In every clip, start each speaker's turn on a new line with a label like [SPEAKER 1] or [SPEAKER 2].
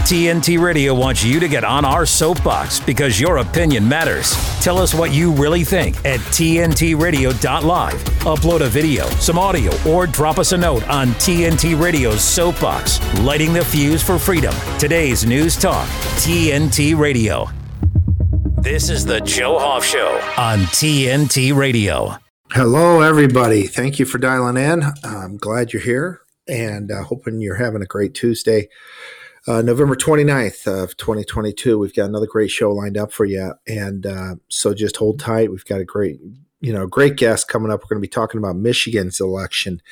[SPEAKER 1] TNT Radio wants you to get on our soapbox because your opinion matters. Tell us what you really think at tntradio.live. Upload a video, some audio, or drop us a note on TNT Radio's soapbox. Lighting the fuse for freedom. Today's News Talk, TNT Radio. This is the Joe Hoff Show on TNT Radio.
[SPEAKER 2] Hello, everybody. Thank you for dialing in. I'm glad you're here and hoping you're having a great Tuesday. November 29th of 2022. We've got another great show lined up for you. And so just hold tight. We've got a great guest coming up. We're going to be talking about Michigan's election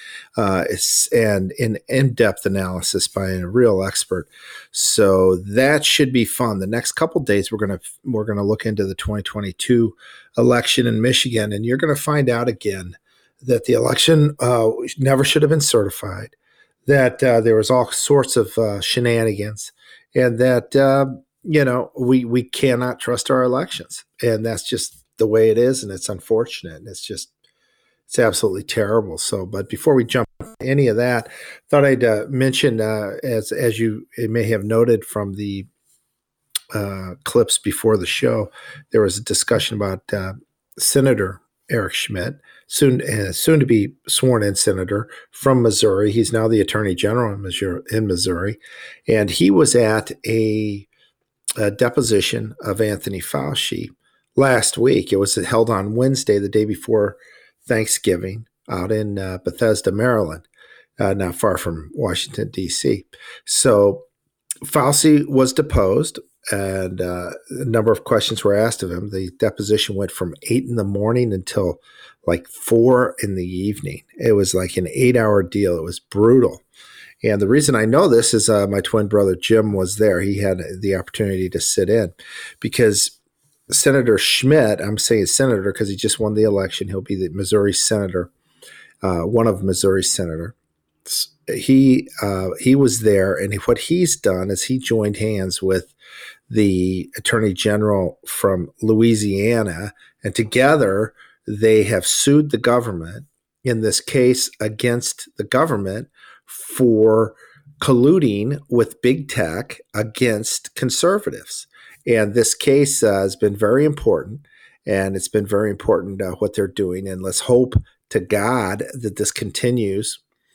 [SPEAKER 2] and an in-depth analysis by a real expert. So that should be fun. The next couple of days, we're going to look into the 2022 election in Michigan, and you're going to find out again that the election never should have been certified, that there was all sorts of shenanigans, and that we cannot trust our elections, and that's just the way it is, and it's unfortunate, and it's absolutely terrible. So, but before we jump into any of that, thought I'd mention, as you may have noted from the clips before the show, there was a discussion about Senator Eric Schmitt, soon to be sworn in senator from Missouri. He's now the Attorney General in Missouri, and he was at a deposition of Anthony Fauci last week. It was held on Wednesday, the day before Thanksgiving, out in Bethesda, Maryland, not far from Washington, D.C. So Fauci was deposed, and a number of questions were asked of him. The deposition went from 8 in the morning until like 4 in the evening. It was like an 8-hour deal. It was brutal. And the reason I know this is my twin brother Jim was there. He had the opportunity to sit in because Senator Schmitt, I'm saying senator because he just won the election. He'll be the Missouri senator, one of Missouri's senator. He was there, and what he's done is he joined hands with the Attorney General from Louisiana, and together they have sued the government in this case against the government for colluding with big tech against conservatives. And this case has been very important, and it's been very important what they're doing. And let's hope to God that this continues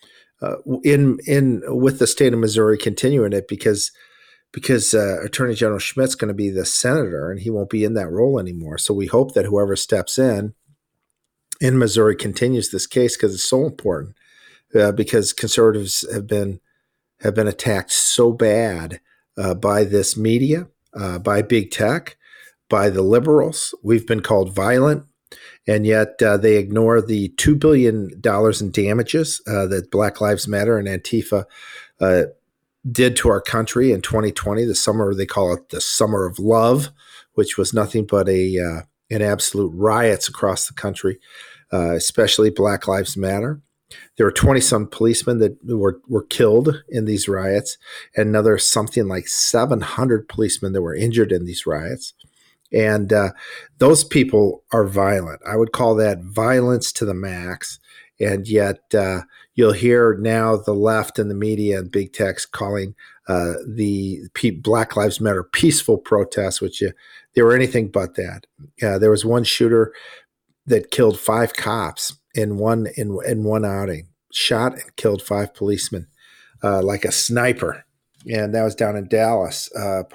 [SPEAKER 2] with the state of Missouri continuing it, because Attorney General Schmitt's going to be the senator, and he won't be in that role anymore. So we hope that whoever steps in Missouri continues this case, because it's so important, because conservatives have been attacked so bad by this media, by big tech, by the liberals. We've been called violent, and yet they ignore the $2 billion in damages that Black Lives Matter and Antifa did to our country in 2020, the summer, they call it the Summer of Love, which was nothing but an absolute riots across the country, especially Black Lives Matter. There were 20-some policemen that were killed in these riots, and another something like 700 policemen that were injured in these riots. And those people are violent. I would call that violence to the max. And yet you'll hear now the left and the media and big techs calling the Black Lives Matter peaceful protests, which they were anything but that. There was one shooter that killed 5 cops in one outing, shot and killed 5 policemen like a sniper, and that was down in Dallas.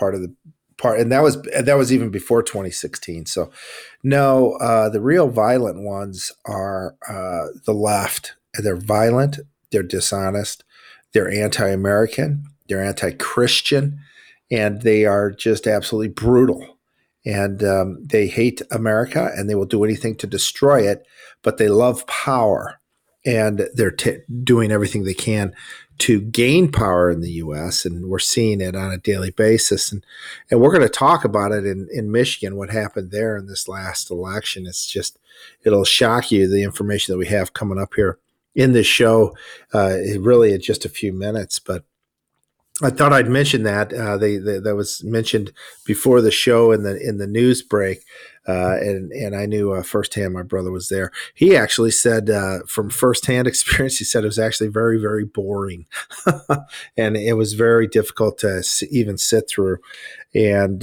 [SPEAKER 2] And that was even before 2016. So, no, the real violent ones are the left. They're violent. They're dishonest. They're anti-American. They're anti-Christian, and they are just absolutely brutal. And they hate America, and they will do anything to destroy it. But they love power, and they're doing everything they can to gain power in the U.S., and we're seeing it on a daily basis. And we're going to talk about it in Michigan, what happened there in this last election. It'll shock you, the information that we have coming up here in this show, really in just a few minutes. But I thought I'd mention that that was mentioned before the show in the news break, and I knew firsthand my brother was there. He actually said from firsthand experience, he said it was actually very, very boring, and it was very difficult to even sit through. And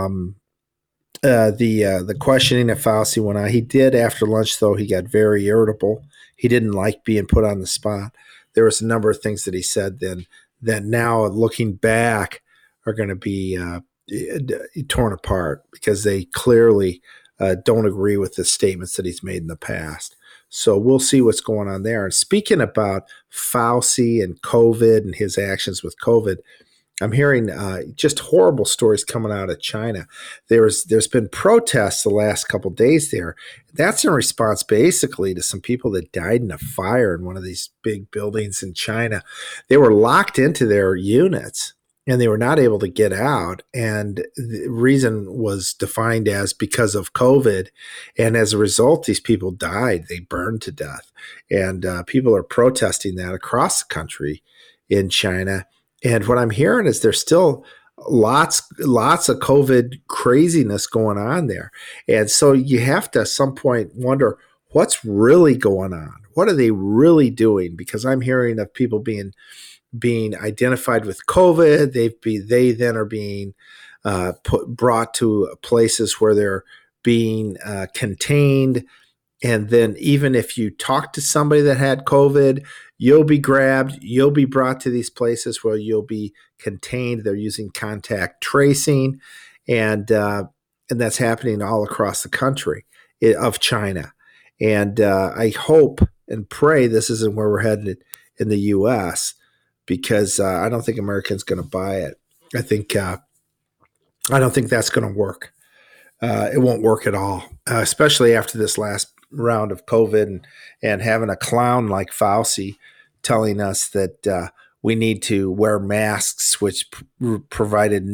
[SPEAKER 2] the questioning of Fauci went on. He did after lunch, though. He got very irritable. He didn't like being put on the spot. There was a number of things that he said then that now, looking back, are going to be torn apart because they clearly don't agree with the statements that he's made in the past. So we'll see what's going on there. And speaking about Fauci and COVID and his actions with COVID, I'm hearing just horrible stories coming out of China. There's been protests the last couple of days there. That's in response basically to some people that died in a fire in one of these big buildings in China. They were locked into their units and they were not able to get out. And the reason was defined as because of COVID. And as a result, these people died. They burned to death. And people are protesting that across the country in China. And what I'm hearing is there's still lots of COVID craziness going on there. And so you have to at some point wonder what's really going on. What are they really doing? Because I'm hearing of people being identified with COVID. They then are being brought to places where they're being contained. And then even if you talk to somebody that had COVID, you'll be grabbed, you'll be brought to these places where you'll be contained. They're using contact tracing, and that's happening all across the country of China. And I hope and pray this isn't where we're headed in the U.S. because I don't think Americans going to buy it. I don't think that's going to work. It won't work at all, especially after this last round of COVID and having a clown like Fauci telling us that we need to wear masks, which provided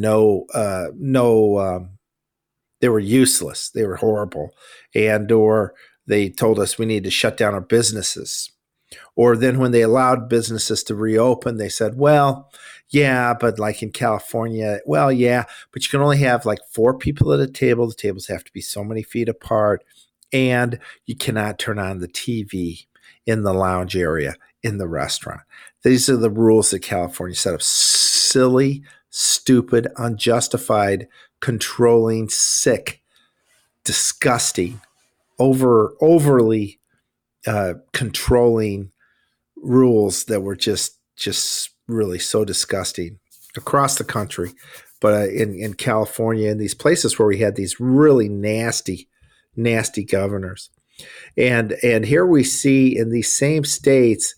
[SPEAKER 2] they were useless. They were horrible. Or they told us we need to shut down our businesses. Or then when they allowed businesses to reopen, they said, well, yeah, but like in California, well, yeah, but you can only have like 4 people at a table. The tables have to be so many feet apart. And you cannot turn on the TV in the lounge area in the restaurant. These are the rules that California set up. Silly, stupid, unjustified, controlling, sick, disgusting, overly controlling rules that were just really so disgusting across the country. But in California, in these places where we had these really nasty governors. And here we see in these same states,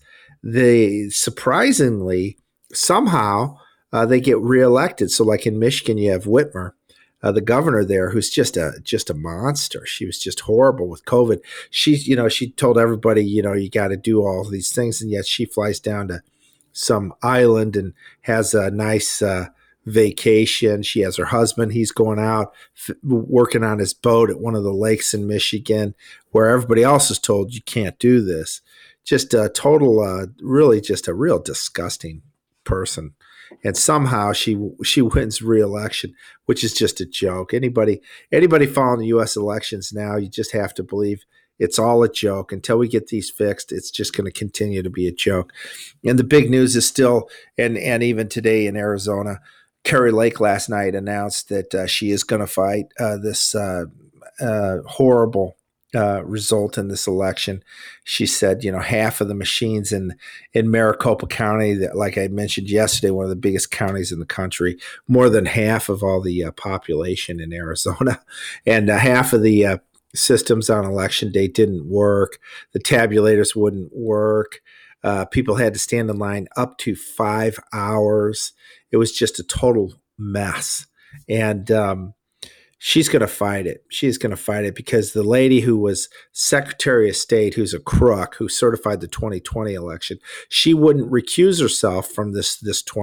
[SPEAKER 2] surprisingly, somehow they get reelected. So like in Michigan, you have Whitmer, the governor there, who's just a monster. She was just horrible with COVID. She told everybody, you got to do all these things. And yet she flies down to some island and has a nice vacation. She has her husband. He's going out working on his boat at one of the lakes in Michigan, where everybody else is told you can't do this. Just a total, really just a real disgusting person. And somehow she wins re-election, which is just a joke. Anybody following the U.S. elections now, you just have to believe it's all a joke. Until we get these fixed, it's just going to continue to be a joke. And the big news is still, and even today in Arizona, Kari Lake last night announced that she is going to fight this horrible result in this election. She said, half of the machines in Maricopa County, that, like I mentioned yesterday, one of the biggest counties in the country, more than half of all the population in Arizona, and half of the systems on election day didn't work. The tabulators wouldn't work. People had to stand in line up to 5 hours. It was just a total mess. And she's going to fight it. She's going to fight it because the lady who was Secretary of State, who's a crook, who certified the 2020 election, she wouldn't recuse herself from this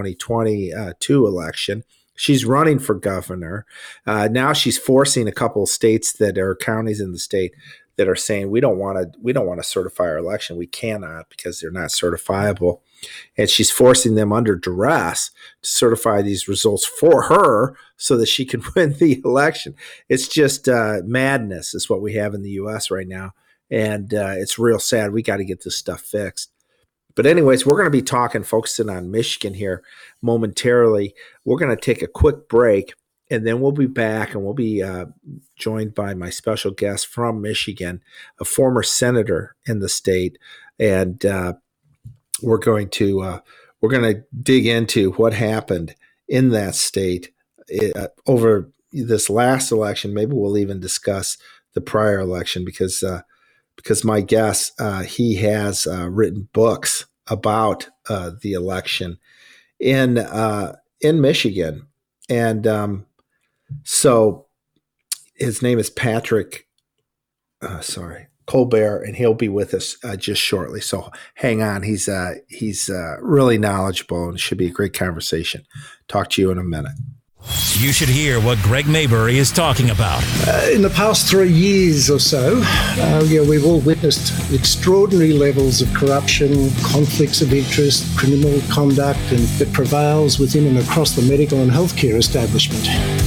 [SPEAKER 2] 2022 election. She's running for governor. Now she's forcing a couple of states that are counties in the state that are saying we don't want to certify our election. We cannot because they're not certifiable. And she's forcing them under duress to certify these results for her so that she can win the election. It's just madness is what we have in the U.S. right now. And it's real sad. We got to get this stuff fixed. But anyways, we're going to be focusing on Michigan here momentarily. We're going to take a quick break, and then we'll be back, and we'll be joined by my special guest from Michigan, a former senator in the state. And we're going to dig into what happened in that state over this last election. Maybe we'll even discuss the prior election because my guest, he has written books about the election in Michigan. And so his name is Patrick Colbert, and he'll be with us just shortly. So hang on. He's really knowledgeable, and it should be a great conversation. Talk to you in a minute.
[SPEAKER 1] You should hear what Greg Maybury is talking about.
[SPEAKER 3] In the past 3 years or so, we've all witnessed extraordinary levels of corruption, conflicts of interest, criminal conduct, and that prevails within and across the medical and healthcare establishment.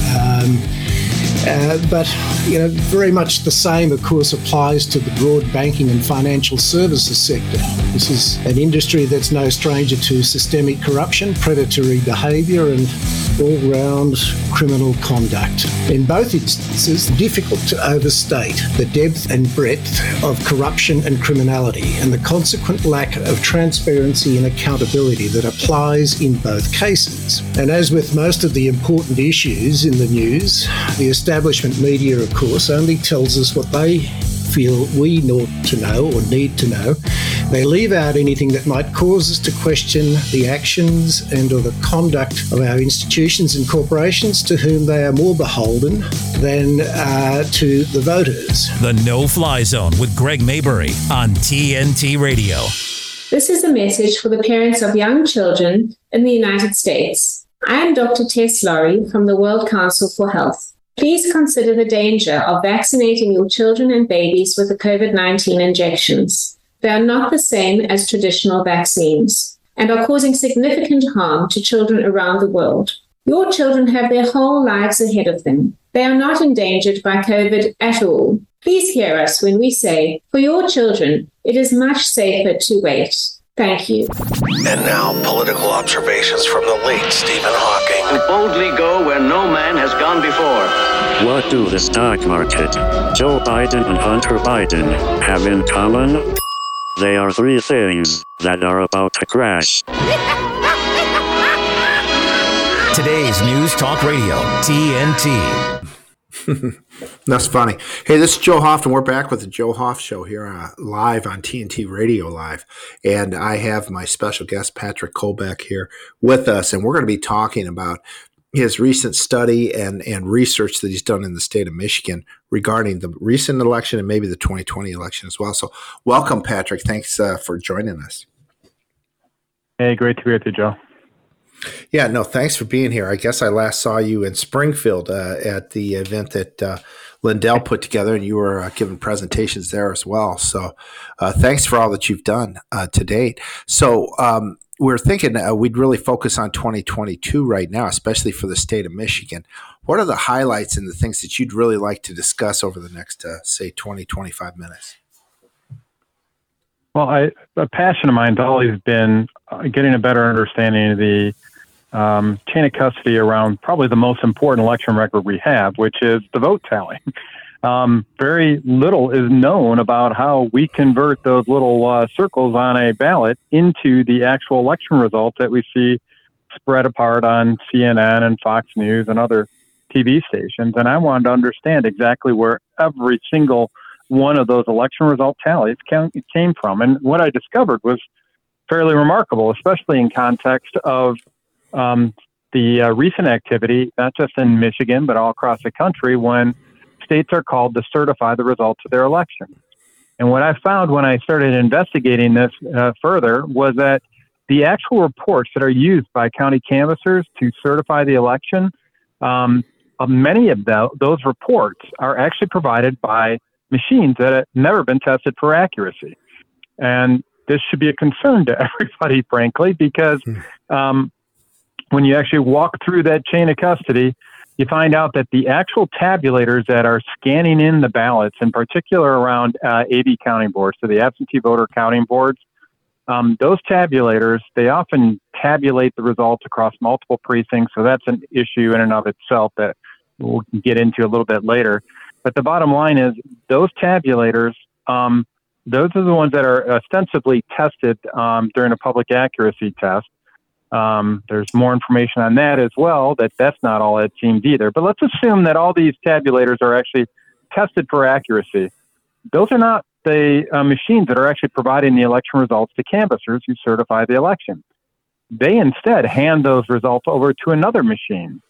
[SPEAKER 3] But very much the same, of course, applies to the broad banking and financial services sector. This is an industry that's no stranger to systemic corruption, predatory behaviour, and all-round criminal conduct. In both instances, difficult to overstate the depth and breadth of corruption and criminality and the consequent lack of transparency and accountability that applies in both cases. And as with most of the important issues in the news, the establishment media, of course, only tells us what they feel we ought to know or need to know. They leave out anything that might cause us to question the actions and or the conduct of our institutions and corporations to whom they are more beholden than to the voters.
[SPEAKER 1] The No-Fly Zone with Greg Maybury on TNT Radio.
[SPEAKER 4] This is a message for the parents of young children in the United States. I am Dr. Tess Laurie from the World Council for Health. Please consider the danger of vaccinating your children and babies with the COVID-19 injections. They are not the same as traditional vaccines and are causing significant harm to children around the world. Your children have their whole lives ahead of them. They are not endangered by COVID at all. Please hear us when we say, for your children, it is much safer to wait. Thank you.
[SPEAKER 2] And now, political observations from the late Stephen Hawking.
[SPEAKER 5] And boldly go where no man has gone before.
[SPEAKER 6] What do the stock market, Joe Biden and Hunter Biden, have in common? They are three things that are about to crash.
[SPEAKER 1] Today's News Talk Radio, TNT.
[SPEAKER 2] That's funny. Hey, this is Joe Hoft, and we're back with the Joe Hoft Show here live on TNT Radio Live. And I have my special guest, Patrick Colbert, here with us, and we're going to be talking about his recent study and research that he's done in the state of Michigan regarding the recent election and maybe the 2020 election as well. So welcome, Patrick. Thanks for joining us.
[SPEAKER 7] Hey, great to be with you, Joe.
[SPEAKER 2] Yeah, no, thanks for being here. I guess I last saw you in Springfield at the event that Lindell put together, and you were giving presentations there as well. So thanks for all that you've done to date. So we're thinking we'd really focus on 2022 right now, especially for the state of Michigan. What are the highlights and the things that you'd really like to discuss over the next, say, 20, 25 minutes?
[SPEAKER 7] Well, a passion of mine has always been getting a better understanding of the chain of custody around probably the most important election record we have, which is the vote tally. Very little is known about how we convert those little circles on a ballot into the actual election results that we see spread apart on CNN and Fox News and other TV stations. And I wanted to understand exactly where every single one of those election result tallies came from. And what I discovered was fairly remarkable, especially in context of the recent activity, not just in Michigan, but all across the country, when states are called to certify the results of their election. And what I found when I started investigating this further was that the actual reports that are used by county canvassers to certify the election, many of those reports are actually provided by machines that have never been tested for accuracy. And this should be a concern to everybody, frankly, because when you actually walk through that chain of custody, you find out that the actual tabulators that are scanning in the ballots, in particular around AV counting boards, so the absentee voter counting boards, those tabulators, they often tabulate the results across multiple precincts. So that's an issue in and of itself that we'll get into a little bit later. But the bottom line is those tabulators, those are the ones that are ostensibly tested during a public accuracy test. There's more information on that as well, that's not all it seems either. But let's assume that all these tabulators are actually tested for accuracy. Those are not the machines that are actually providing the election results to canvassers who certify the election. They instead hand those results over to another machine.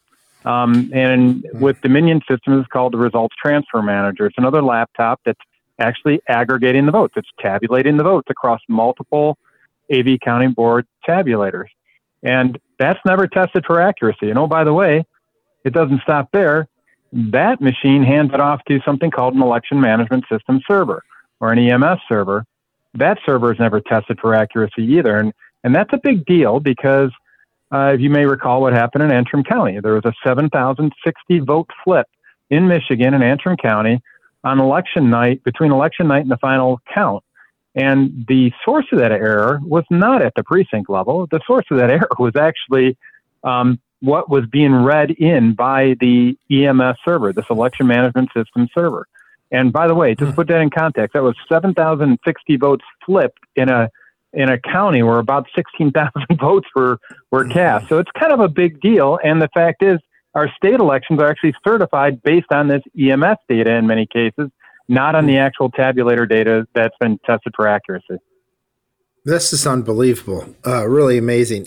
[SPEAKER 7] And with Dominion Systems, it's called the Results Transfer Manager. It's another laptop that's actually aggregating the votes. It's tabulating the votes across multiple AV counting board tabulators. And that's never tested for accuracy. And oh, by the way, it doesn't stop there. That machine hands it off to something called an election management system server or an EMS server. That server is never tested for accuracy either. And that's a big deal because if you may recall what happened in Antrim County, there was a 7,060 vote flip in Michigan in Antrim County on election night, between election night and the final count. And the source of that error was not at the precinct level. The source of that error was actually what was being read in by the EMS server, this election management system server. And by the way, just to put that in context, that was 7,060 votes flipped in a county where about 16,000 votes were cast. So it's kind of a big deal. And the fact is, our state elections are actually certified based on this EMS data in many cases, not on the actual tabulator data that's been tested for accuracy.
[SPEAKER 2] This is unbelievable. Really amazing.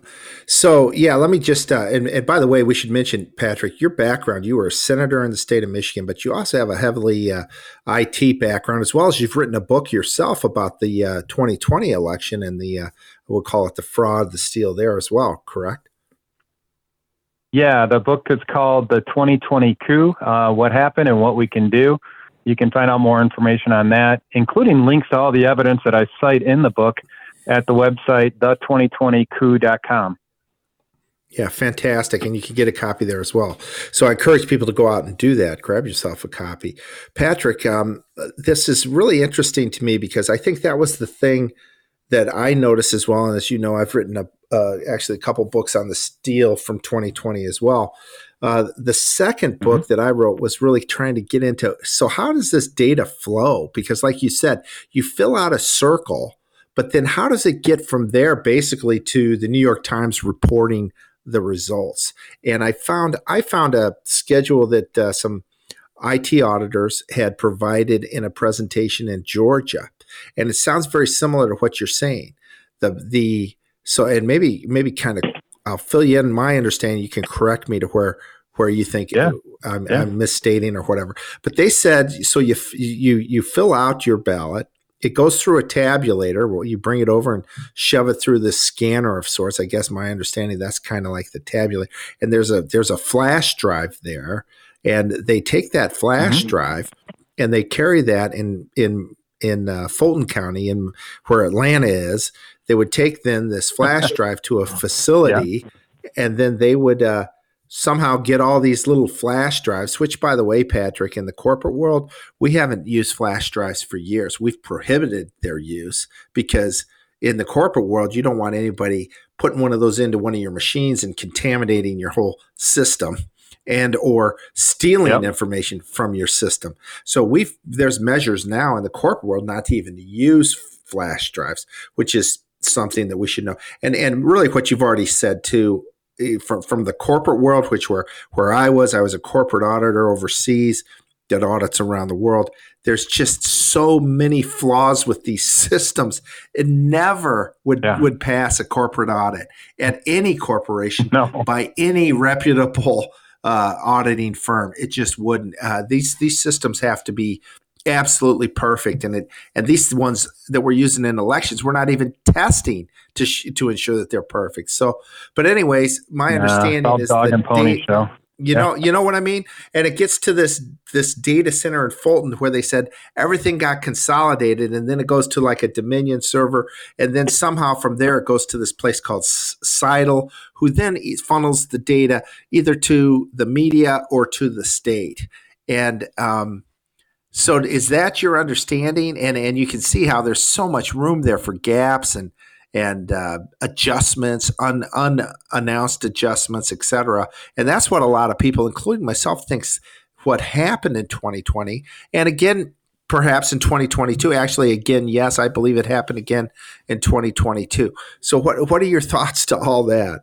[SPEAKER 2] So yeah, let me just, and by the way, we should mention, Patrick, your background, you were a senator in the state of Michigan, but you also have a heavily IT background, as well as you've written a book yourself about the 2020 election and we'll call it the fraud, the steal there as well, correct?
[SPEAKER 7] Yeah, the book is called The 2020 Coup, What Happened and What We Can Do. You can find out more information on that, including links to all the evidence that I cite in the book at the website, the2020coup.com.
[SPEAKER 2] Yeah, fantastic. And you can get a copy there as well. So I encourage people to go out and do that. Grab yourself a copy. Patrick, this is really interesting to me because I think that was the thing that I noticed as well. And as you know, I've written actually a couple books on the steal from 2020 as well. The second book that I wrote was really trying to get into, so how does this data flow? Because like you said, you fill out a circle, but then how does it get from there basically to the New York Times reporting the results? And I found a schedule that some IT auditors had provided in a presentation in Georgia. And it sounds very similar to what you're saying. And maybe kind of, I'll fill you in my understanding. You can correct me to where you think I'm misstating or whatever. But they said, so you fill out your ballot. It goes through a tabulator. Well, you bring it over and shove it through this scanner of sorts. I guess my understanding, that's kind of like the tabulator. And there's a flash drive there, and they take that flash drive and they carry that in Fulton County, in where Atlanta is. They would take then this flash drive to a facility, and then they would somehow get all these little flash drives, which, by the way, Patrick, in the corporate world, we haven't used flash drives for years. We've prohibited their use because in the corporate world, you don't want anybody putting one of those into one of your machines and contaminating your whole system and or stealing information from your system. So there's measures now in the corporate world not to even use flash drives, which is something that we should know. And really what you've already said too, from the corporate world, which where I was a corporate auditor overseas, did audits around the world. There's just so many flaws with these systems. It never would pass a corporate audit at any corporation by any reputable auditing firm. It just wouldn't. These systems have to be absolutely perfect, and these ones that we're using in elections, we're not even testing to ensure that they're perfect. So, but anyways, my understanding is
[SPEAKER 7] dog and pony show.
[SPEAKER 2] You know what I mean? And it gets to this data center in Fulton where they said everything got consolidated, and then it goes to like a Dominion server, and then somehow from there it goes to this place called Seidel, who then funnels the data either to the media or to the state. And so is that your understanding? And you can see how there's so much room there for gaps and adjustments, unannounced adjustments, et cetera. And that's what a lot of people, including myself, thinks what happened in 2020. And again, perhaps in 2022. Actually, again, yes, I believe it happened again in 2022. So what are your thoughts to all that?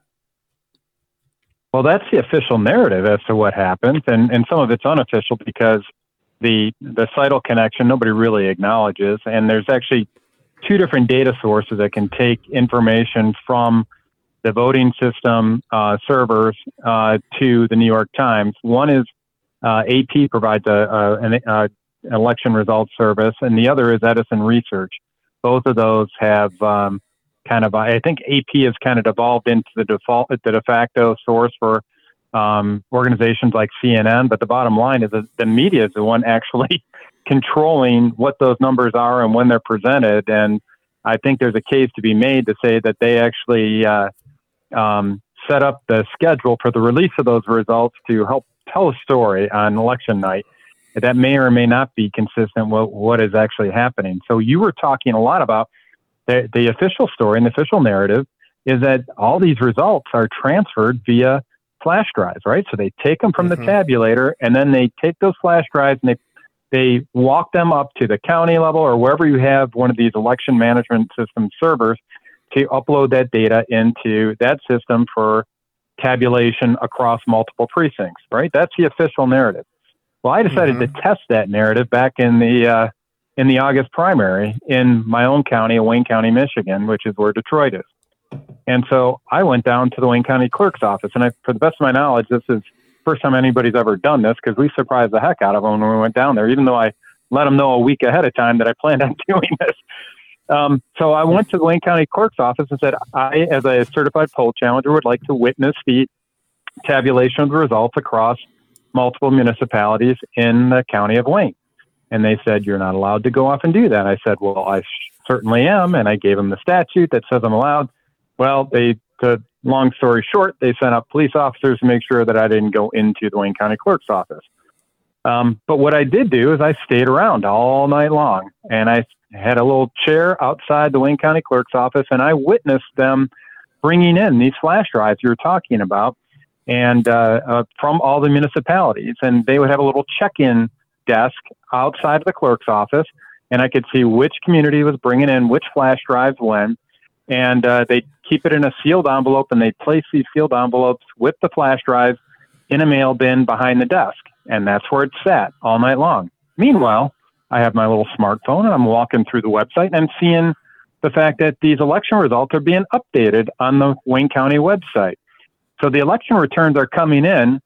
[SPEAKER 7] Well, that's the official narrative as to what happened. And some of it's unofficial because the Seidel connection, nobody really acknowledges. And there's actually two different data sources that can take information from the voting system servers to the New York Times. One is AP provides an election results service, and the other is Edison Research. Both of those have I think AP has kind of devolved into the de facto source for organizations like CNN. But the bottom line is that the media is the one actually controlling what those numbers are and when they're presented. And I think there's a case to be made to say that they actually set up the schedule for the release of those results to help tell a story on election night that may or may not be consistent with what is actually happening. So you were talking a lot about the official story, and the official narrative is that all these results are transferred via flash drives, right? So they take them from the tabulator, and then they take those flash drives and they walk them up to the county level or wherever you have one of these election management system servers to upload that data into that system for tabulation across multiple precincts, right? That's the official narrative. Well, I decided to test that narrative back in the August primary in my own county, Wayne County, Michigan, which is where Detroit is. And so I went down to the Wayne County Clerk's office, and for the best of my knowledge, this is first time anybody's ever done this because we surprised the heck out of them when we went down there, even though I let them know a week ahead of time that I planned on doing this. So I went to the Wayne County Clerk's office and said, I, as a certified poll challenger, would like to witness the tabulation of the results across multiple municipalities in the county of Wayne. And they said, you're not allowed to go off and do that. I said, well, I certainly am. And I gave them the statute that says I'm allowed. Well, long story short, they sent up police officers to make sure that I didn't go into the Wayne County Clerk's office. But what I did do is I stayed around all night long, and I had a little chair outside the Wayne County Clerk's office, and I witnessed them bringing in these flash drives you were talking about, and from all the municipalities. And they would have a little check-in desk outside of the clerk's office, and I could see which community was bringing in which flash drives when. And they'd keep it in a sealed envelope, and they'd place these sealed envelopes with the flash drive in a mail bin behind the desk. And that's where it sat all night long. Meanwhile, I have my little smartphone, and I'm walking through the website, and I'm seeing the fact that these election results are being updated on the Wayne County website. So the election returns are coming in.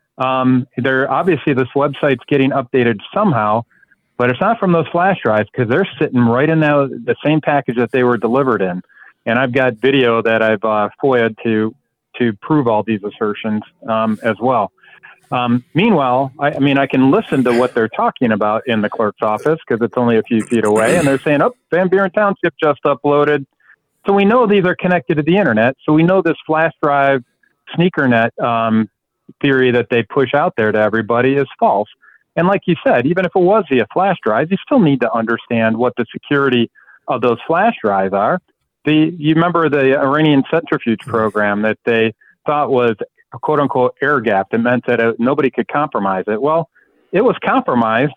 [SPEAKER 7] They're obviously, this website's getting updated somehow, but it's not from those flash drives because they're sitting right in the same package that they were delivered in. And I've got video that I've FOIA'd to prove all these assertions as well. Meanwhile, I can listen to what they're talking about in the clerk's office because it's only a few feet away, and they're saying, oh, Van Buren Township just uploaded. So we know these are connected to the internet. So we know this flash drive sneakernet theory that they push out there to everybody is false. And like you said, even if it was via flash drive, you still need to understand what the security of those flash drives are. You remember the Iranian centrifuge program that they thought was quote unquote air gap that meant that nobody could compromise it. Well, it was compromised,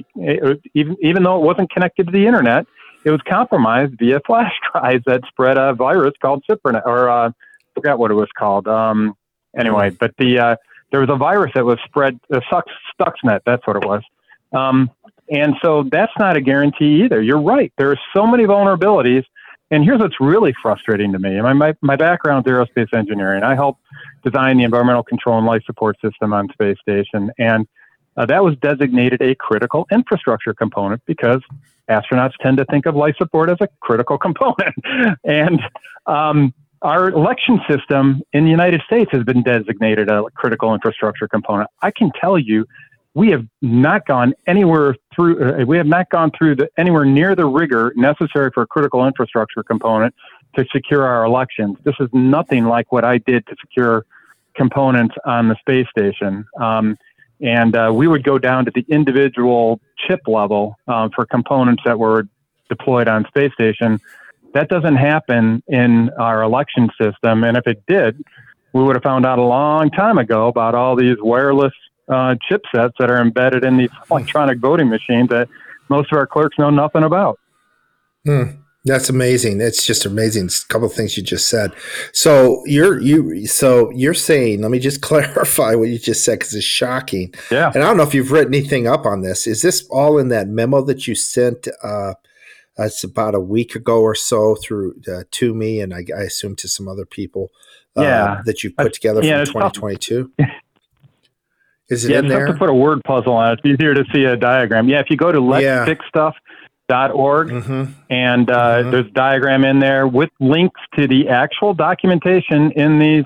[SPEAKER 7] even though it wasn't connected to the internet. It was compromised via flash drives that spread a virus called Cipernet, or I forgot what it was called. Anyway, but there was a virus that was spread, Stuxnet, that's what it was. And so that's not a guarantee either. You're right. There are so many vulnerabilities. And here's what's really frustrating to me. My background is aerospace engineering. I helped design the environmental control and life support system on Space Station. And that was designated a critical infrastructure component because astronauts tend to think of life support as a critical component. And our election system in the United States has been designated a critical infrastructure component. I can tell you, we have not gone anywhere through. We have not gone through anywhere near the rigor necessary for a critical infrastructure component to secure our elections. This is nothing like what I did to secure components on the space station. And we would go down to the individual chip level for components that were deployed on space station. That doesn't happen in our election system. And if it did, we would have found out a long time ago about all these wireless chipsets that are embedded in these electronic voting machines that most of our clerks know nothing about.
[SPEAKER 2] That's amazing. It's just amazing. A couple of things you just said. So you're saying, let me just clarify what you just said, because it's shocking.
[SPEAKER 7] Yeah.
[SPEAKER 2] And I don't know if you've written anything up on this. Is this all in that memo that you sent? It's about a week ago or so through to me, and I assume to some other people that you put together from 2022. Is it in there?
[SPEAKER 7] You have to put a word puzzle on it. It's easier to see a diagram. Yeah, if you go to letsfixstuff.org, and there's a diagram in there with links to the actual documentation in these,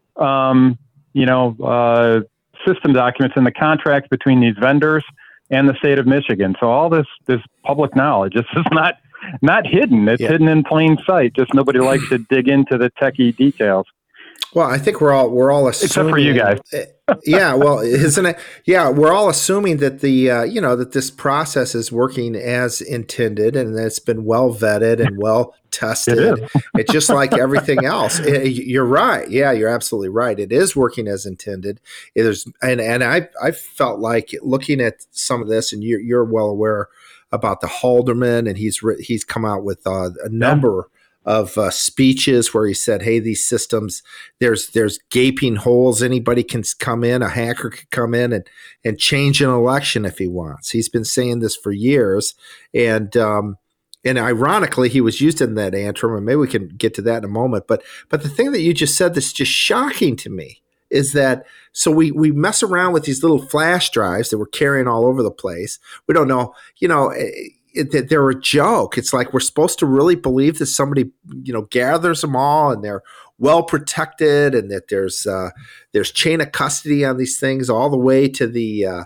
[SPEAKER 7] system documents and the contracts between these vendors and the state of Michigan. So all this public knowledge, this is not hidden. It's hidden in plain sight. Just nobody likes to dig into the techie details.
[SPEAKER 2] Well, I think we're all assuming,
[SPEAKER 7] except for you guys.
[SPEAKER 2] Yeah, well, isn't it? Yeah, we're all assuming that that this process is working as intended, and that it's been well vetted and well tested. It's just like everything else. You're right. Yeah, you're absolutely right. It is working as intended. I felt like looking at some of this, and you're well aware about the Haldeman, and he's come out with a number of speeches where he said, hey, these systems, there's gaping holes. Anybody can come in, a hacker could come in and change an election if he wants. He's been saying this for years. And ironically, he was used in that antrim, and maybe we can get to that in a moment. But the thing that you just said that's just shocking to me is that, so we mess around with these little flash drives that we're carrying all over the place. We don't know, they're a joke. It's like we're supposed to really believe that somebody, gathers them all and they're well protected, and that there's chain of custody on these things all the way to the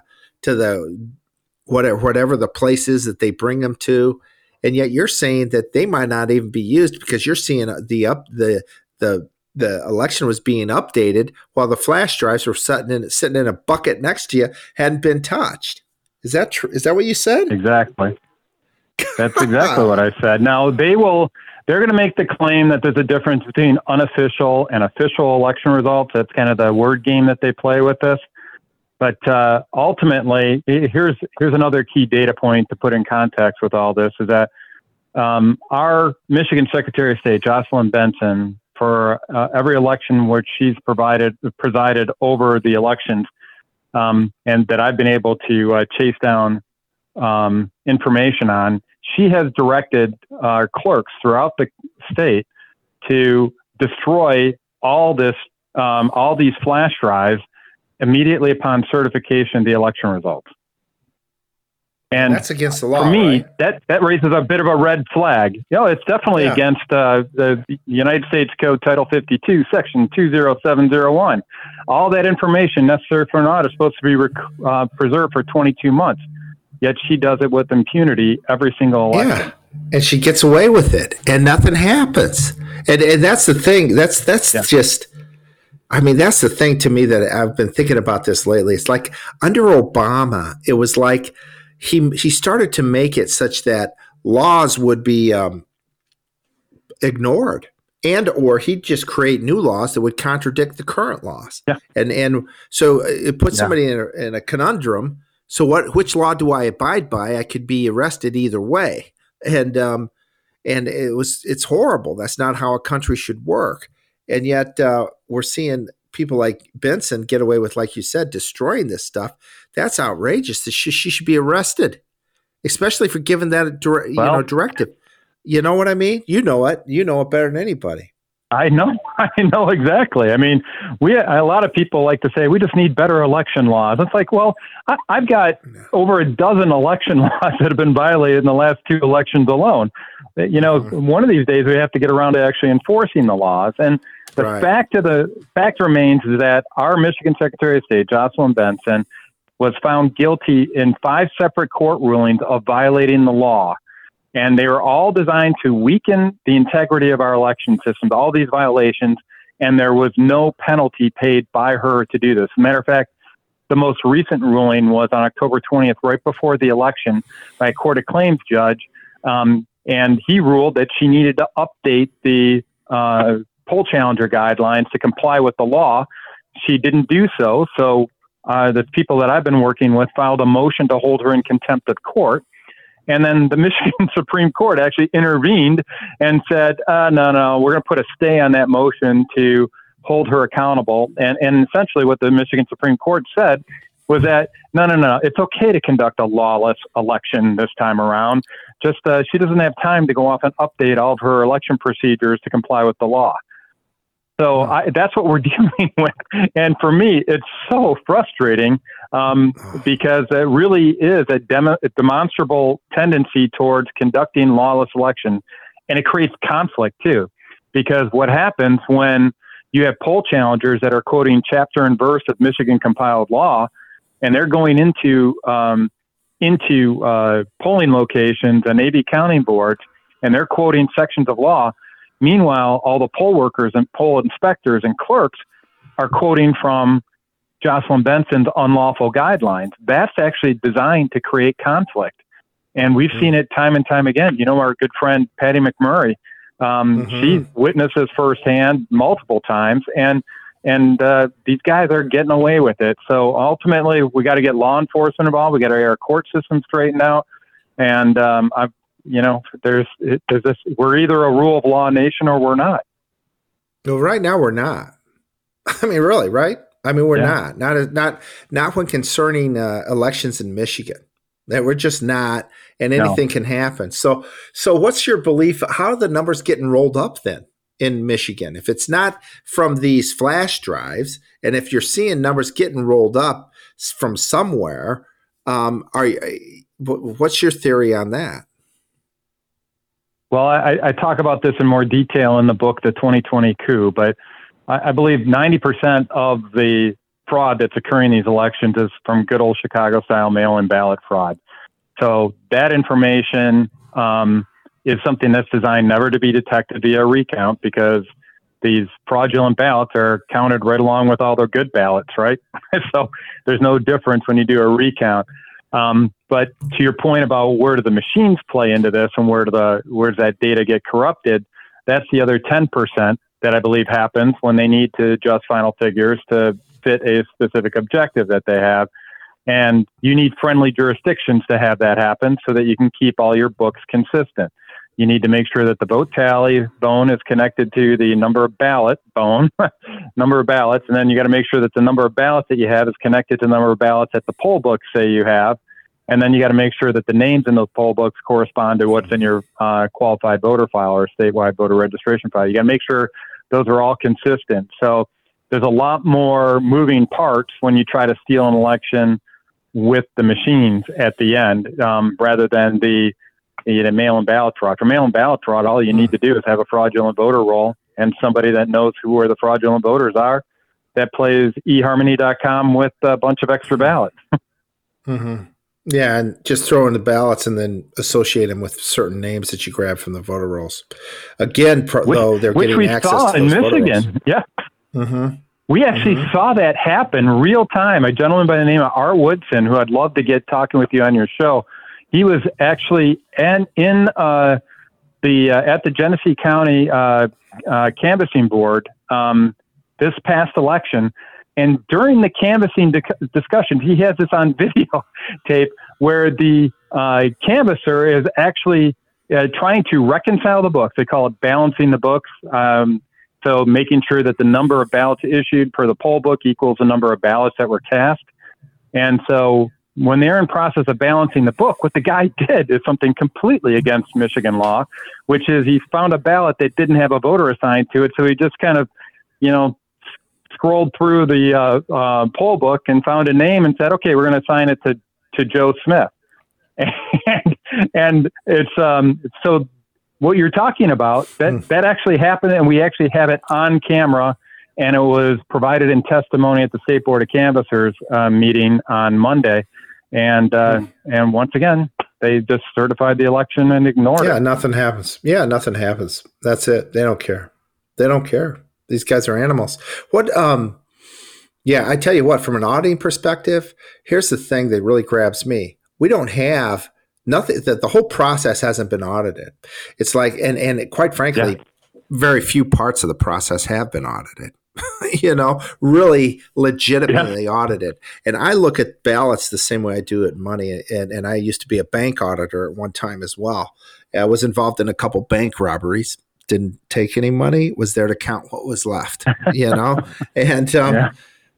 [SPEAKER 2] whatever the place is that they bring them to. And yet you're saying that they might not even be used because you're seeing the election was being updated while the flash drives were sitting in a bucket next to you, hadn't been touched. Is that true? Is that what you said?
[SPEAKER 7] Exactly. That's exactly what I said. Now they're going to make the claim that there's a difference between unofficial and official election results. That's kind of the word game that they play with this. But ultimately, here's another key data point to put in context with all this, is that our Michigan Secretary of State, Jocelyn Benson, for every election which she's presided over the elections, and that I've been able to chase down information on, she has directed our clerks throughout the state to destroy all these flash drives immediately upon certification of the election results. And
[SPEAKER 2] that's against the law.
[SPEAKER 7] For me,
[SPEAKER 2] right?
[SPEAKER 7] that raises a bit of a red flag. It's definitely against the United States Code Title 52, Section 20701. All that information necessary for an audit is supposed to be preserved for 22 months. Yet she does it with impunity every single election.
[SPEAKER 2] Yeah, and she gets away with it, and nothing happens. And that's the thing. That's just. I mean, that's the thing to me that I've been thinking about this lately. It's like under Obama, it was like he started to make it such that laws would be ignored, and or he'd just create new laws that would contradict the current laws. Yeah. And so it puts somebody in a conundrum. So which law do I abide by? I could be arrested either way. And it's horrible. That's not how a country should work. And yet we're seeing people like Benson get away with, like you said, destroying this stuff. That's outrageous. She should be arrested, especially for giving that directive. You know what I mean? You know it. You know it better than anybody.
[SPEAKER 7] I know exactly. I mean, a lot of people like to say we just need better election laws. It's like, well, I've got over a dozen election laws that have been violated in the last 2 elections alone. One of these days we have to get around to actually enforcing the laws. And the fact remains is that our Michigan Secretary of State, Jocelyn Benson, was found guilty in 5 separate court rulings of violating the law. And they were all designed to weaken the integrity of our election systems, all these violations, and there was no penalty paid by her to do this. As a matter of fact, the most recent ruling was on October 20th, right before the election, by a court of claims judge, and he ruled that she needed to update the poll challenger guidelines to comply with the law. She didn't do so, so the people that I've been working with filed a motion to hold her in contempt of court. And then the Michigan Supreme Court actually intervened and said, no, we're going to put a stay on that motion to hold her accountable. And essentially what the Michigan Supreme Court said was that, no, it's okay to conduct a lawless election this time around. Just she doesn't have time to go off and update all of her election procedures to comply with the law. So that's what we're dealing with. And for me, it's so frustrating because it really is a demonstrable tendency towards conducting lawless elections. And it creates conflict, too, because what happens when you have poll challengers that are quoting chapter and verse of Michigan compiled law, and they're going into polling locations and A/B counting boards, and they're quoting sections of law. Meanwhile, all the poll workers and poll inspectors and clerks are quoting from Jocelyn Benson's unlawful guidelines. That's actually designed to create conflict. And we've seen it time and time again. Our good friend, Patty McMurray, she witnesses firsthand multiple times. And these guys are getting away with it. So ultimately, we got to get law enforcement involved. We got to get our court system straightened out. And there's this. We're either a rule of law nation or we're not.
[SPEAKER 2] No, right now we're not. I mean, really, right? I mean, we're not when concerning elections in Michigan. That we're just not, and anything can happen. So what's your belief? How are the numbers getting rolled up then in Michigan? If it's not from these flash drives, and if you're seeing numbers getting rolled up from somewhere, what's your theory on that?
[SPEAKER 7] Well, I talk about this in more detail in the book, The 2020 Coup, but I believe 90% of the fraud that's occurring in these elections is from good old Chicago-style mail-in ballot fraud. So that information is something that's designed never to be detected via recount, because these fraudulent ballots are counted right along with all the good ballots, right? So there's no difference when you do a recount. But to your point about where do the machines play into this and where does that data get corrupted, that's the other 10% that I believe happens when they need to adjust final figures to fit a specific objective that they have. And you need friendly jurisdictions to have that happen so that you can keep all your books consistent. You need to make sure that the vote tally bone is connected to the number of ballot bone, number of ballots. And then you got to make sure that the number of ballots that you have is connected to the number of ballots that the poll books say you have. And then you got to make sure that the names in those poll books correspond to what's in your qualified voter file or statewide voter registration file. You got to make sure those are all consistent. So there's a lot more moving parts when you try to steal an election with the machines at the end, rather than the mail-in ballot fraud. For mail-in ballot fraud, all you need to do is have a fraudulent voter roll and somebody that knows where the fraudulent voters are that plays eHarmony.com with a bunch of extra ballots.
[SPEAKER 2] Mm-hmm. Yeah, and just throw in the ballots and then associate them with certain names that you grab from the voter rolls. Again, though, they're getting access to those voter rolls. Which we saw in Michigan, yeah. Mm-hmm. We actually saw that happen real time. A gentleman by the name of Art Woodson, who I'd love to get talking with you on your show, he was actually at the Genesee County canvassing board this past election. And during the canvassing discussion, he has this on videotape where the canvasser is actually trying to reconcile the books. They call it balancing the books. So making sure that the number of ballots issued per the poll book equals the number of ballots that were cast. And so
[SPEAKER 7] when they're in process of balancing the book, what the guy did is something completely against Michigan law, which is he found a ballot that didn't have a voter assigned to it. So he just kind of, scrolled through the poll book and found a name and said, okay, we're going to assign it to Joe Smith. And it's so what you're talking about, that actually happened, and we actually have it on camera, and it was provided in testimony at the State Board of Canvassers meeting on Monday. And once again, they just certified the election and ignored it.
[SPEAKER 2] Yeah, nothing happens. That's it. They don't care. These guys are animals. I tell you what, from an auditing perspective, here's the thing that really grabs me. We don't have nothing, that the whole process hasn't been audited. It's like, and quite frankly, very few parts of the process have been audited. Really legitimately audited. And I look at ballots the same way I do at money. And I used to be a bank auditor at one time as well. I was involved in a couple bank robberies. Didn't take any money, was there to count what was left, and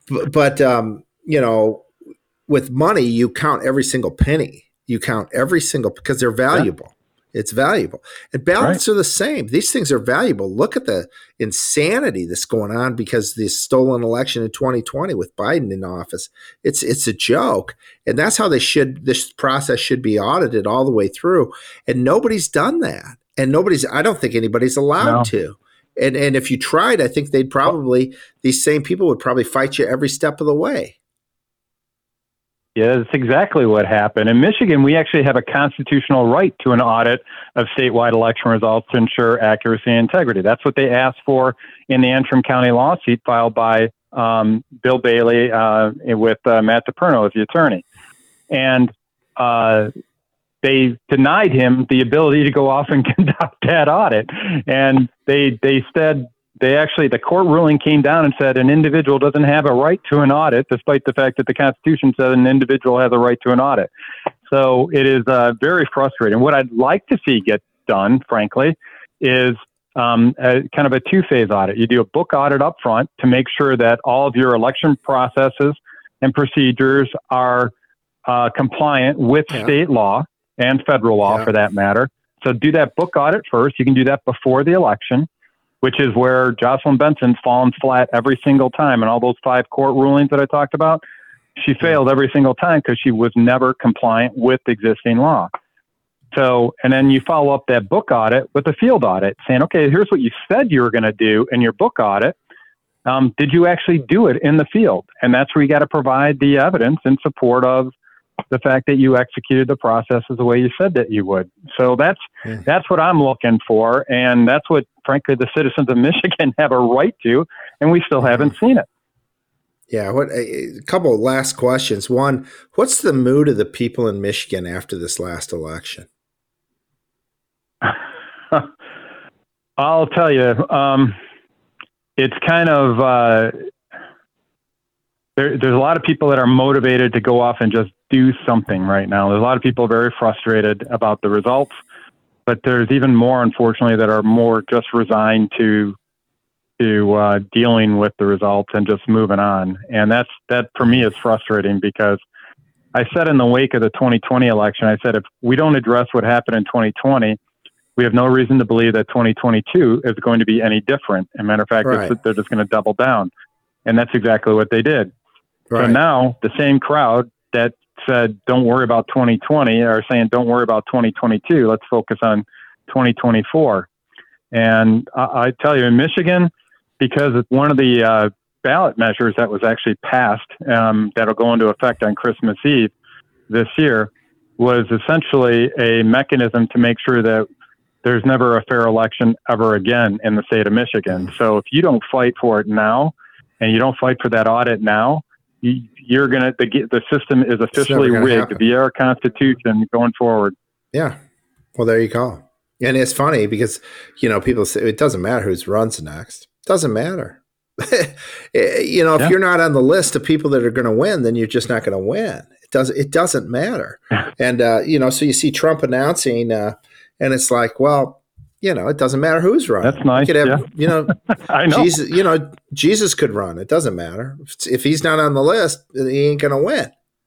[SPEAKER 2] with money, you count every single penny, because they're valuable. It's valuable. And ballots are the same. These things are valuable. Look at the insanity that's going on because the stolen election in 2020 with Biden in office. It's a joke. And that's how this process should be audited all the way through. And nobody's done that. And I don't think anybody's allowed to. And if you tried, I think these same people would probably fight you every step of the way.
[SPEAKER 7] Yeah, that's exactly what happened. In Michigan, we actually have a constitutional right to an audit of statewide election results to ensure accuracy and integrity. That's what they asked for in the Antrim County lawsuit filed by Bill Bailey with Matt DePerno as the attorney. And they denied him the ability to go off and conduct that audit. And they said, the court ruling came down and said an individual doesn't have a right to an audit, despite the fact that the Constitution said an individual has a right to an audit. So it is very frustrating. What I'd like to see get done, frankly, is kind of a two-phase audit. You do a book audit up front to make sure that all of your election processes and procedures are compliant with state law and federal law for that matter. So do that book audit first. You can do that before the election, which is where Jocelyn Benson's fallen flat every single time. And all those 5 court rulings that I talked about, she failed every single time because she was never compliant with existing law. So, and then you follow up that book audit with a field audit saying, okay, here's what you said you were going to do in your book audit. Did you actually do it in the field? And that's where you got to provide the evidence in support of the fact that you executed the processes the way you said that you would. So that's what I'm looking for. And that's what, frankly, the citizens of Michigan have a right to, and we still haven't seen it.
[SPEAKER 2] Yeah. A couple of last questions. One, what's the mood of the people in Michigan after this last election?
[SPEAKER 7] I'll tell you, it's kind of, there's a lot of people that are motivated to go off and just do something right now. There's a lot of people very frustrated about the results, but there's even more, unfortunately, that are more just resigned to dealing with the results and just moving on. And that for me is frustrating because I said in the wake of the 2020 election, I said, if we don't address what happened in 2020, we have no reason to believe that 2022 is going to be any different. As a matter of fact, they're just going to double down. And that's exactly what they did. Right. So now the same crowd that said, don't worry about 2020 are saying, don't worry about 2022. Let's focus on 2024. And I tell you, in Michigan, because it's one of the ballot measures that was actually passed that'll go into effect on Christmas Eve this year was essentially a mechanism to make sure that there's never a fair election ever again in the state of Michigan. So if you don't fight for it now and you don't fight for that audit now, you're going to, the system is officially rigged via our Constitution going forward.
[SPEAKER 2] Yeah. Well, there you go. And it's funny because, people say it doesn't matter who runs next. It doesn't matter. If you're not on the list of people that are going to win, then you're just not going to win. It doesn't matter. And, so you see Trump announcing, and it's like, well, it doesn't matter who's running.
[SPEAKER 7] That's nice.
[SPEAKER 2] I know. Jesus could run. It doesn't matter. If he's not on the list, he ain't going to win.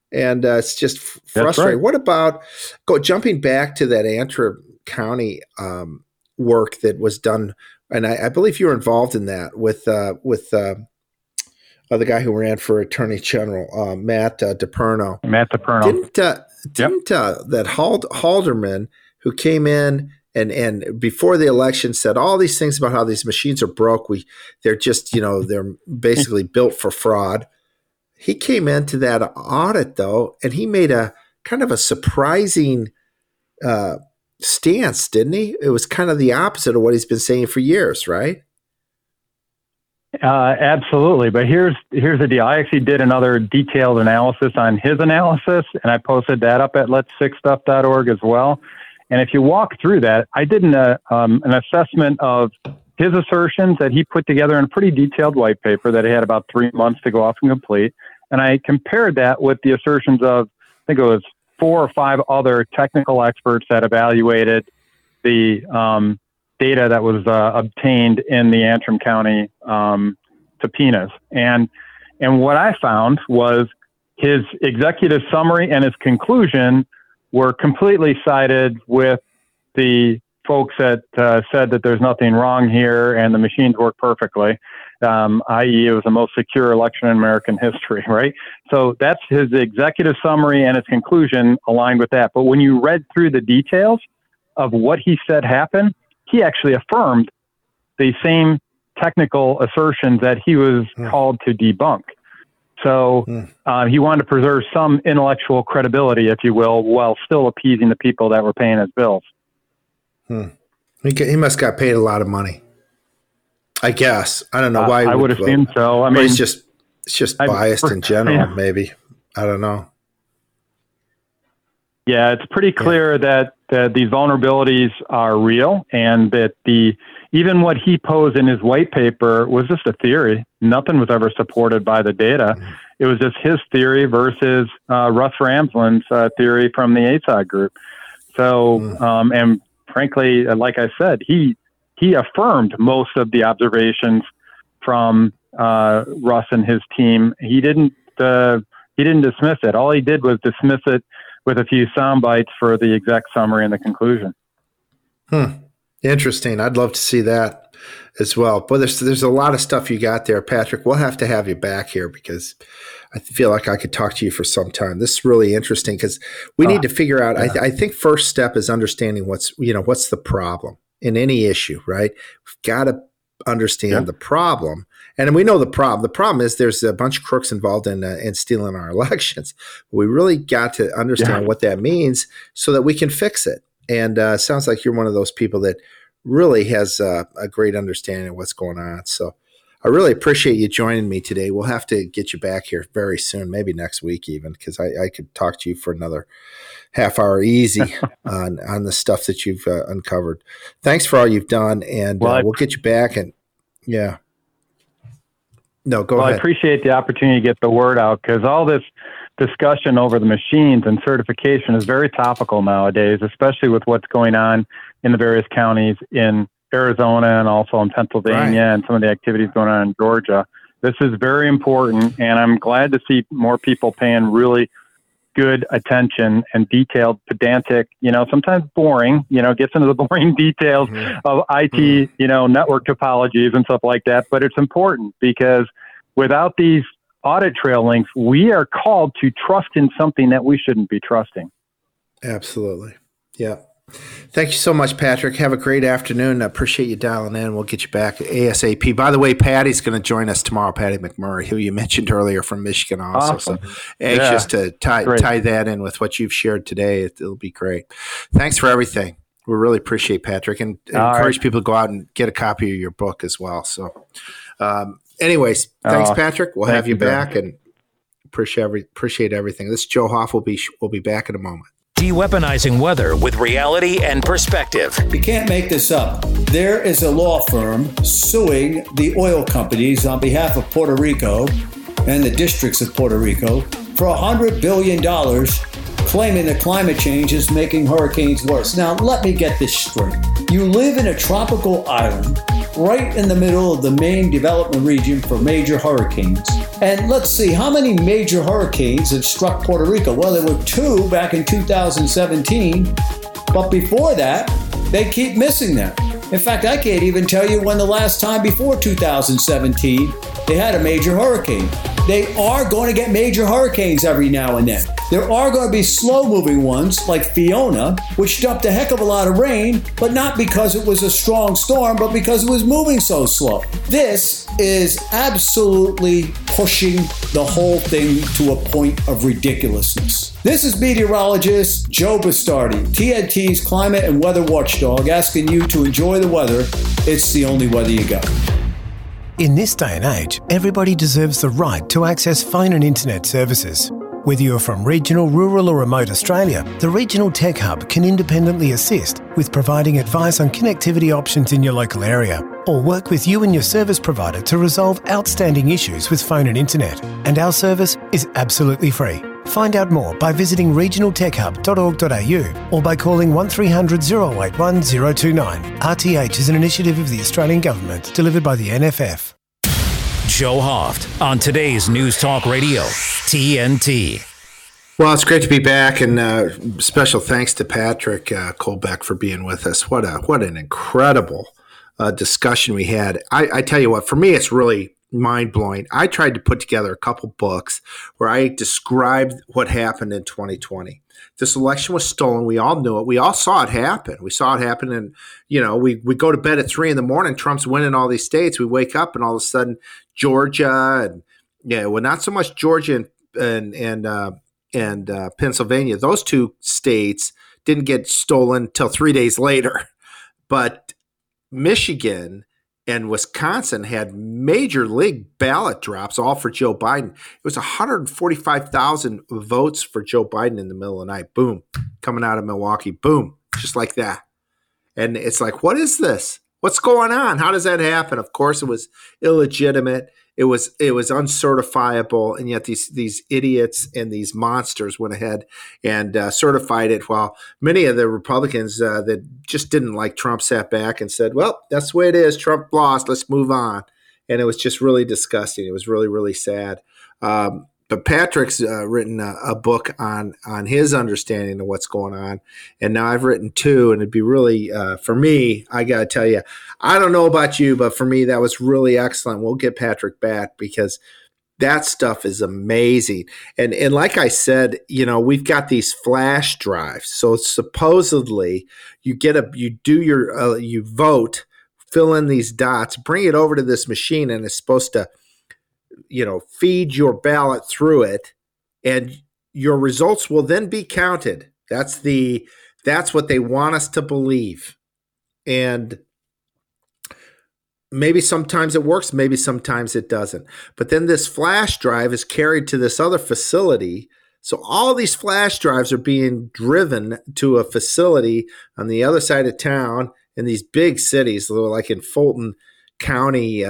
[SPEAKER 2] And it's just frustrating.
[SPEAKER 7] Right.
[SPEAKER 2] What about jumping back to that Antrim County work that was done? And I believe you were involved in that with the guy who ran for Attorney General, Matt DePerno.
[SPEAKER 7] Matt DePerno.
[SPEAKER 2] Didn't that Halderman, who came in and before the election said all these things about how these machines are broke, they're just, they're basically built for fraud. He came into that audit, though, and he made a kind of a surprising stance, didn't he? It was kind of the opposite of what he's been saying for years, right?
[SPEAKER 7] Absolutely. But here's the deal. I actually did another detailed analysis on his analysis, and I posted that up at letssickstuff.org as well. And if you walk through that, I did an assessment of his assertions that he put together in a pretty detailed white paper that he had about 3 months to go off and complete. And I compared that with the assertions of, I think it was 4 or 5 other technical experts that evaluated the data that was obtained in the Antrim County subpoenas. And what I found was his executive summary and his conclusion were completely sided with the folks that said that there's nothing wrong here and the machines work perfectly, i.e. it was the most secure election in American history, right? So that's his executive summary and his conclusion aligned with that. But when you read through the details of what he said happened, he actually affirmed the same technical assertions that he was called to debunk. So he wanted to preserve some intellectual credibility, if you will, while still appeasing the people that were paying his bills.
[SPEAKER 2] He must got paid a lot of money, I guess. I don't know why.
[SPEAKER 7] I would assume so. I mean,
[SPEAKER 2] it's just biased in general, maybe. I don't know.
[SPEAKER 7] Yeah, it's pretty clear that these vulnerabilities are real, and that even what he posed in his white paper was just a theory. Nothing was ever supported by the data. It was just his theory versus Russ Ramsland's theory from the ASOG group. So, and frankly, like I said, he affirmed most of the observations from Russ and his team. He didn't dismiss it. All he did was dismiss it with a few sound bites for the exec summary and the conclusion.
[SPEAKER 2] Interesting. I'd love to see that as well. But there's a lot of stuff you got there, Patrick. We'll have to have you back here because I feel like I could talk to you for some time. This is really interesting because we need to figure out. Yeah. I think first step is understanding what's the problem in any issue, right? We've got to understand the problem. And we know the problem. The problem is there's a bunch of crooks involved in stealing our elections. We really got to understand what that means so that we can fix it. And sounds like you're one of those people that really has a great understanding of what's going on. So I really appreciate you joining me today. We'll have to get you back here very soon, maybe next week even, because I could talk to you for another half hour easy on the stuff that you've uncovered. Thanks for all you've done, and we'll get you back. And no, go ahead.
[SPEAKER 7] I appreciate the opportunity to get the word out because all this discussion over the machines and certification is very topical nowadays, especially with what's going on in the various counties in Arizona and also in Pennsylvania and some of the activities going on in Georgia. This is very important, and I'm glad to see more people paying really good attention and detailed, pedantic, sometimes boring, gets into the boring details of IT, network topologies and stuff like that. But it's important because without these audit trail links, we are called to trust in something that we shouldn't be trusting.
[SPEAKER 2] Absolutely. Yeah. Thank you so much, Patrick. Have a great afternoon. I appreciate you dialing in. We'll get you back ASAP. By the way, Patty's going to join us tomorrow, Patty McMurray, who you mentioned earlier from Michigan also.
[SPEAKER 7] Awesome.
[SPEAKER 2] So anxious to tie that in with what you've shared today. It'll be great. Thanks for everything. We really appreciate Patrick, and encourage people to go out and get a copy of your book as well. So anyways, thanks, Patrick. We'll have you back and appreciate everything. This is Joe Hoff. We'll be back in a moment.
[SPEAKER 1] De-weaponizing weather with reality and perspective.
[SPEAKER 8] You can't make this up. There is a law firm suing the oil companies on behalf of Puerto Rico and the districts of Puerto Rico for $100 billion, claiming that climate change is making hurricanes worse. Now, let me get this straight. You live in a tropical island right in the middle of the main development region for major hurricanes. And let's see, how many major hurricanes have struck Puerto Rico? Well, there were 2 back in 2017, but before that, they keep missing them. In fact, I can't even tell you when the last time before 2017 they had a major hurricane. They are going to get major hurricanes every now and then. There are going to be slow-moving ones like Fiona, which dumped a heck of a lot of rain, but not because it was a strong storm, but because it was moving so slow. This is absolutely pushing the whole thing to a point of ridiculousness. This is meteorologist Joe Bastardi, TNT's climate and weather watchdog, asking you to enjoy the weather. It's the only weather you got.
[SPEAKER 9] In this day and age, everybody deserves the right to access phone and internet services. Whether you're from regional, rural or remote Australia, the Regional Tech Hub can independently assist with providing advice on connectivity options in your local area, or work with you and your service provider to resolve outstanding issues with phone and internet. And our service is absolutely free. Find out more by visiting regionaltechhub.org.au or by calling 1300 081 029. RTH is an initiative of the Australian Government, delivered by the NFF.
[SPEAKER 1] Joe Hoft on today's News Talk Radio, TNT.
[SPEAKER 2] Well, it's great to be back, and special thanks to Patrick Colbeck for being with us. What an incredible discussion we had. I tell you what, for me, it's really mind-blowing. I tried to put together a couple books where I described what happened in 2020. This election was stolen. We all knew it. We all saw it happen. We saw it happen, and we go to bed at 3 a.m. Trump's winning all these states. We wake up, and all of a sudden, Georgia not so much Georgia and Pennsylvania. Those 2 states didn't get stolen until 3 days later, but Michigan and Wisconsin had major league ballot drops, all for Joe Biden. It was 145,000 votes for Joe Biden in the middle of the night. Boom, coming out of Milwaukee. Boom, just like that. And it's like, what is this? What's going on? How does that happen? Of course, it was illegitimate. It was uncertifiable, and yet these idiots and these monsters went ahead and certified it, while many of the Republicans that just didn't like Trump sat back and said, well, that's the way it is. Trump lost. Let's move on. And it was just really disgusting. It was really, really sad. But Patrick's written a book on his understanding of what's going on. And now I've written 2, and it'd be really, for me, I got to tell you, I don't know about you, but for me, that was really excellent. We'll get Patrick back because that stuff is amazing. And like I said, we've got these flash drives. So supposedly you vote, fill in these dots, bring it over to this machine, and it's supposed to feed your ballot through it, and your results will then be counted. That's what they want us to believe. And maybe sometimes it works, maybe sometimes it doesn't. But then this flash drive is carried to this other facility. So all these flash drives are being driven to a facility on the other side of town in these big cities, like in Fulton County,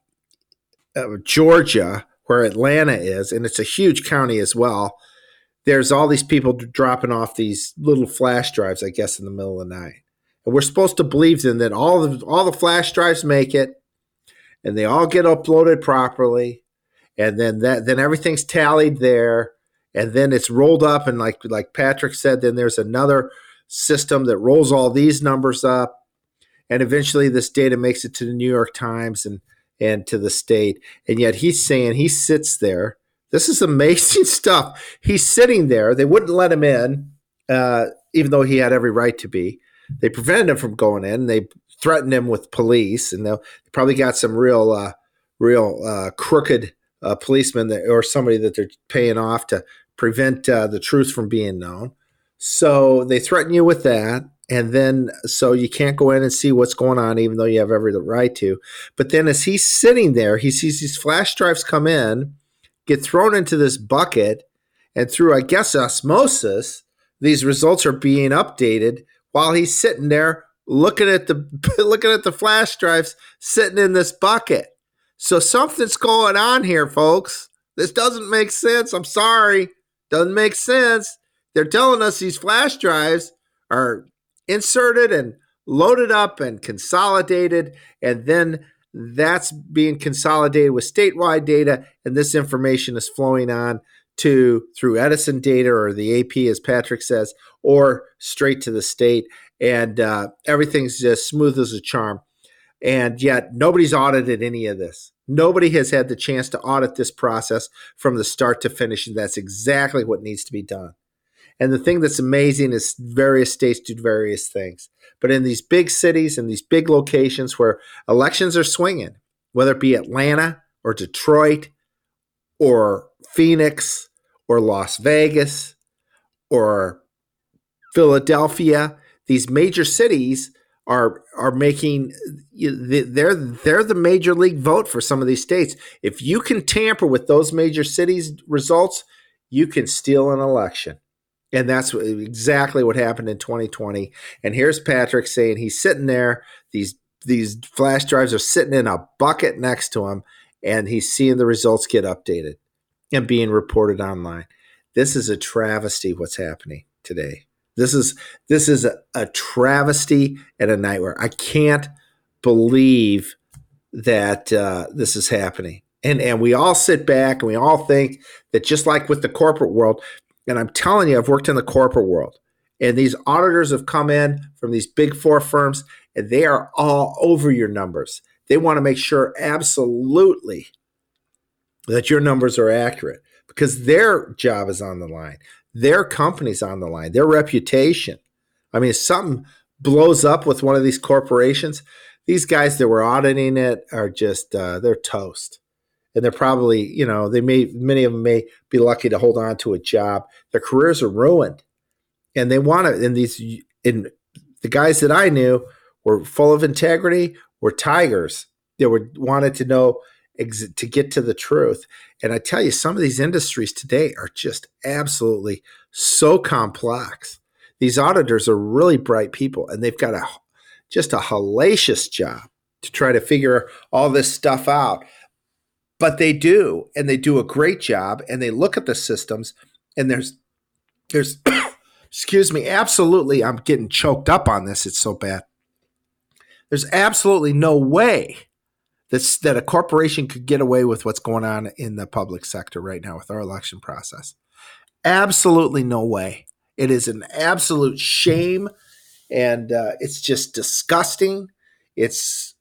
[SPEAKER 2] Georgia, where Atlanta is, and it's a huge county as well. There's all these people dropping off these little flash drives, I guess, in the middle of the night. And we're supposed to believe then that all the flash drives make it, and they all get uploaded properly, and then everything's tallied there, and then it's rolled up, and like Patrick said, then there's another system that rolls all these numbers up, and eventually this data makes it to the New York Times and to the state. And yet he's saying he sits there. This is amazing stuff. He's sitting there. They wouldn't let him in, even though he had every right to be. They prevented him from going in. They threatened him with police, and they probably got some real crooked policeman or somebody that they're paying off to prevent the truth from being known. So they threaten you with that. And then, so you can't go in and see what's going on, even though you have every right to. But then as he's sitting there, he sees these flash drives come in, get thrown into this bucket, and through, I guess, osmosis, these results are being updated while he's sitting there looking at the flash drives sitting in this bucket. So something's going on here, folks. This doesn't make sense. I'm sorry. Doesn't make sense. They're telling us these flash drives are inserted and loaded up and consolidated, and then that's being consolidated with statewide data, and this information is flowing on through Edison data or the AP, as Patrick says, or straight to the state, and everything's just smooth as a charm. And yet nobody's audited any of this. Nobody has had the chance to audit this process from the start to finish, and that's exactly what needs to be done. And the thing that's amazing is various states do various things. But in these big cities and these big locations where elections are swinging, whether it be Atlanta or Detroit or Phoenix or Las Vegas or Philadelphia, these major cities are making, they're the major league vote for some of these states. If you can tamper with those major cities' results, you can steal an election. And that's exactly what happened in 2020. And here's Patrick saying he's sitting there. These flash drives are sitting in a bucket next to him, and he's seeing the results get updated and being reported online. This is a travesty what's happening today. This is a travesty and a nightmare. I can't believe that this is happening. And we all sit back and we all think that just like with the corporate world, and I'm telling you, I've worked in the corporate world, and these auditors have come in from these big four firms, and they are all over your numbers. They want to make sure absolutely that your numbers are accurate because their job is on the line. Their company's on the line, their reputation. I mean, if something blows up with one of these corporations, these guys that were auditing it are just, they're toast. And they're probably, many of them may be lucky to hold on to a job. Their careers are ruined. And they want to, and the guys that I knew were full of integrity, were tigers. They wanted to know, to get to the truth. And I tell you, some of these industries today are just absolutely so complex. These auditors are really bright people, and they've got just a hellacious job to try to figure all this stuff out. But they do, and they do a great job, and they look at the systems, and there's excuse me, absolutely, I'm getting choked up on this. It's so bad. There's absolutely no way that a corporation could get away with what's going on in the public sector right now with our election process. Absolutely no way. It is an absolute shame, and it's just disgusting. It's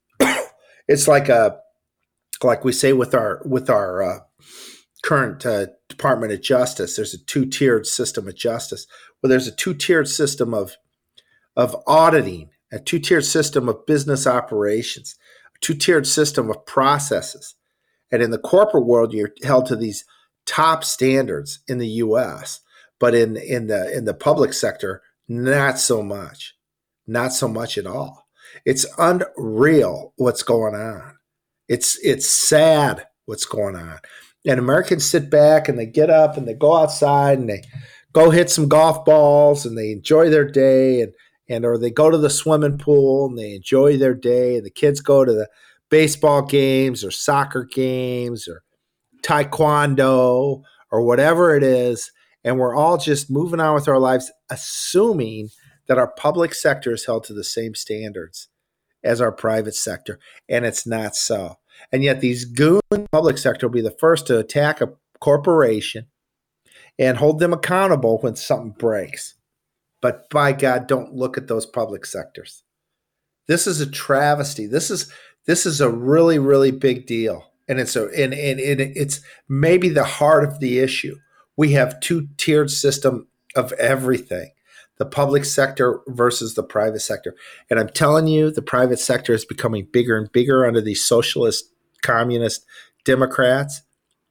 [SPEAKER 2] like we say with our current Department of Justice, there's a two-tiered system of justice. Well, there's a two-tiered system of auditing, a two-tiered system of business operations, a two-tiered system of processes. And in the corporate world, you're held to these top standards in the U.S., but in the public sector, not so much at all. It's unreal what's going on. It's sad what's going on. And Americans sit back and they get up and they go outside and they go hit some golf balls and they enjoy their day or they go to the swimming pool and they enjoy their day. And the kids go to the baseball games or soccer games or taekwondo or whatever it is. And we're all just moving on with our lives, assuming that our public sector is held to the same standards as our private sector. And it's not so. And yet these goons in the public sector will be the first to attack a corporation and hold them accountable when something breaks. But by God, don't look at those public sectors. This is a travesty. This is a really, really big deal. And it's maybe the heart of the issue. We have two-tiered system of everything. The public sector versus the private sector. And I'm telling you, the private sector is becoming bigger and bigger under these socialist, communist Democrats.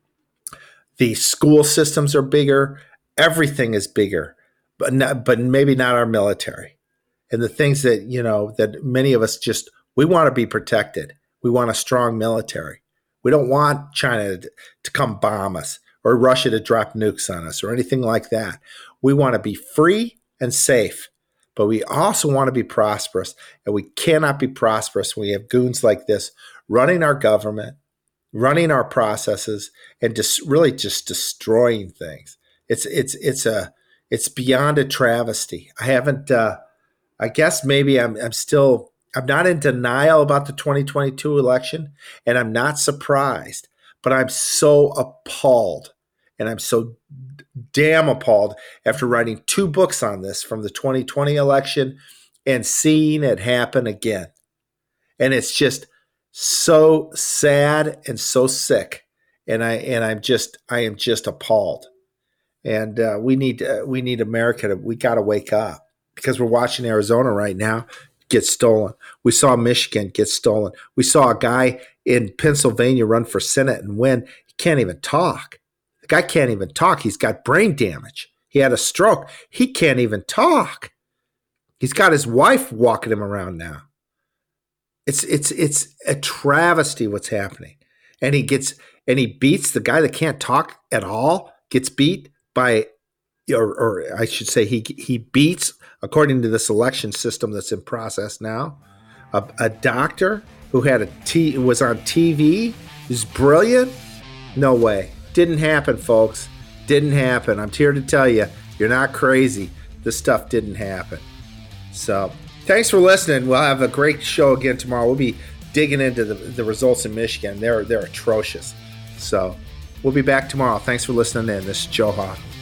[SPEAKER 2] The school systems are bigger. Everything is bigger, but maybe not our military. And the things that, that many of us we want to be protected. We want a strong military. We don't want China to come bomb us or Russia to drop nukes on us or anything like that. We want to be free and safe, but we also want to be prosperous, and we cannot be prosperous when we have goons like this running our government, running our processes, and really just destroying things. It's beyond a travesty. I I guess maybe I'm not in denial about the 2022 election, and I'm not surprised, but I'm so appalled, and I'm so damn appalled after writing 2 books on this from the 2020 election and seeing it happen again. And it's just so sad and so sick, and I am just appalled. And we need America we got to wake up, because we're watching Arizona right now get stolen. We saw Michigan get stolen. We saw a guy in Pennsylvania run for Senate and win. He can't even talk. The guy can't even talk. He's got brain damage. He had a stroke. He can't even talk. He's got his wife walking him around now. It's a travesty what's happening. And he beats the guy that can't talk at all, gets beat by, or I should say he beats, according to this election system that's in process now, a doctor who was on TV, who's brilliant. No way. Didn't happen, folks. Didn't happen. I'm here to tell you, you're not crazy. This stuff didn't happen. So thanks for listening. We'll have a great show again tomorrow. We'll be digging into the results in Michigan. They're atrocious. So we'll be back tomorrow. Thanks for listening in. This is Joe Hoff.